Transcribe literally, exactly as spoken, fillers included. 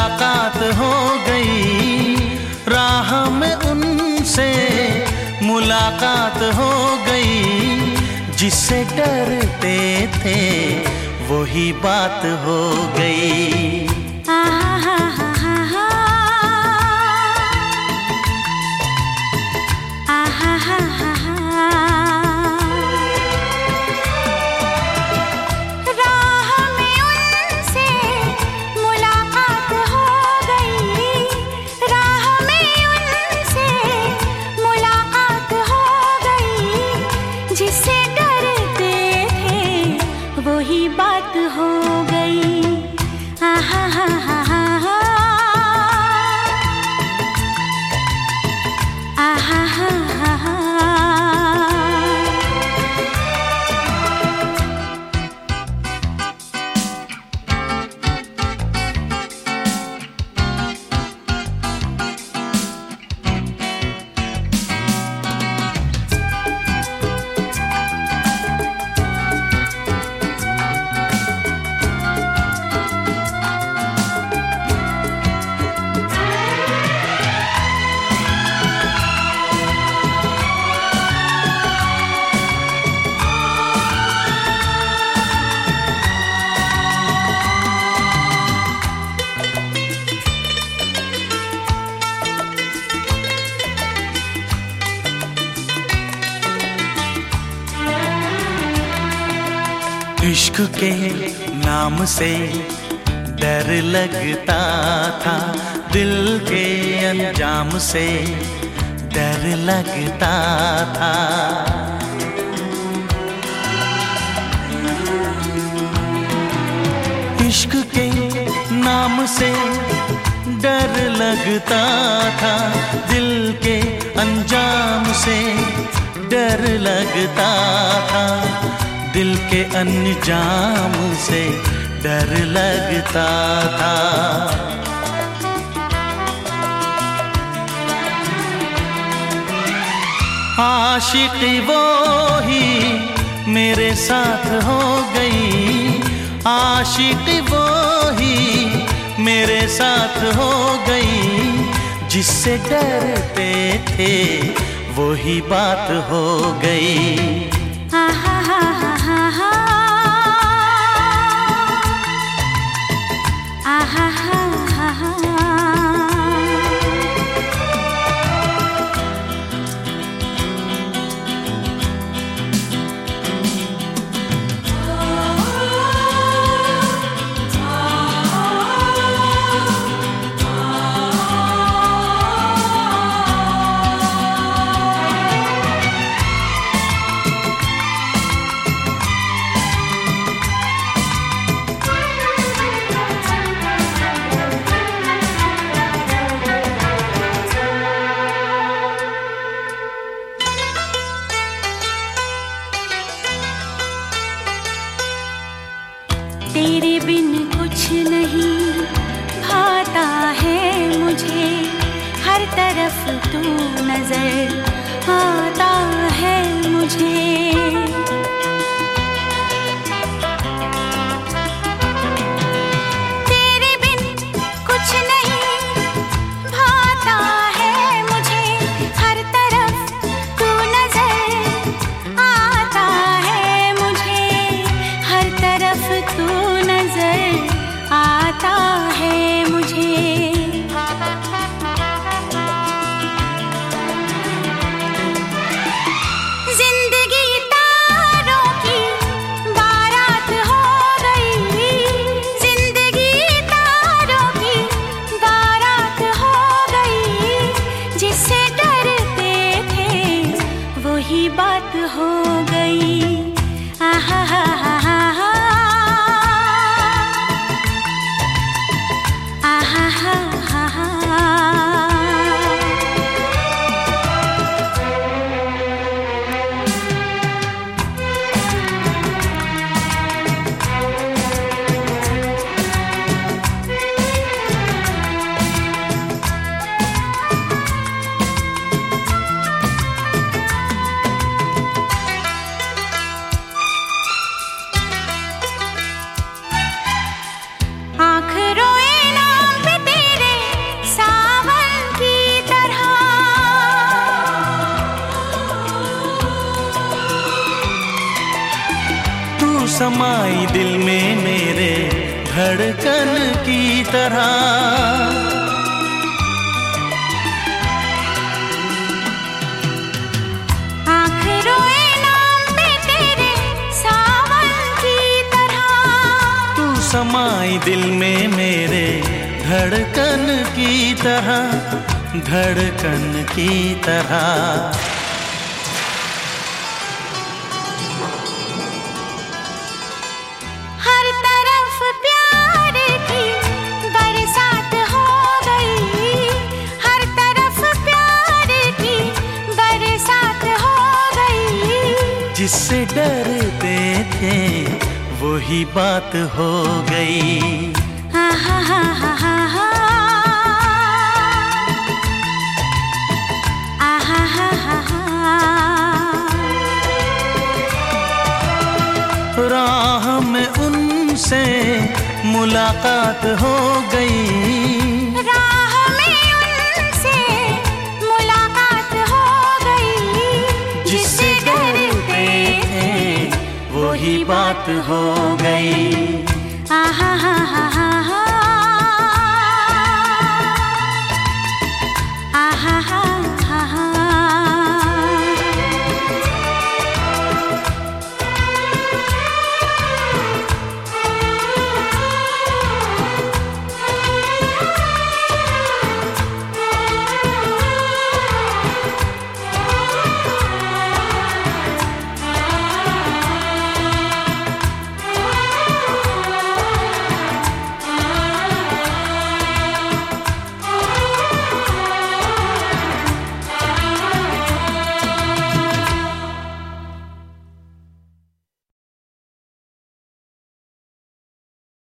मुलाकात हो गई, राह में उनसे मुलाकात हो गई। जिससे डरते थे वही बात हो गई। वही बात हो गई। आहा हा हा हा हा, आहा हा हा हा। इश्क के नाम से डर लगता था, दिल के अंजाम से डर लगता था। इश्क के नाम से डर लगता था, दिल के अंजाम से डर लगता था। दिल के अंजाम से डर लगता था। आशिकी वो ही मेरे साथ हो गई, आशिकी वो ही मेरे साथ हो गई। जिससे डरते थे वही बात हो गई। आहा हा हा हा हा, आहा हा हा हा। तेरे बिन कुछ नहीं भाता है मुझे, हर तरफ तू नजर आता है मुझे। तेरे बिन कुछ नहीं भाता है मुझे, हर तरफ तू नजर आता है मुझे, हर तरफ तू आता है मुझे। जिंदगी तारों समाई दिल में मेरे धड़कन की तरह। आँख रोए नाम पे तेरे सावन की तरह। तू समाई दिल में मेरे धड़कन की तरह, धड़कन की तरह। हर तरफ प्यार की बरसात हो गई, हर तरफ प्यार की बरसात हो गई। जिससे डरते थे वही बात हो गई। हा हा हा हा हा हा। आहा हा हा हा। राह में उनसे मुलाकात हो गई, राह में उनसे मुलाकात हो गई। जिससे डरते थे वही बात हो गई। आहा हा हा हा।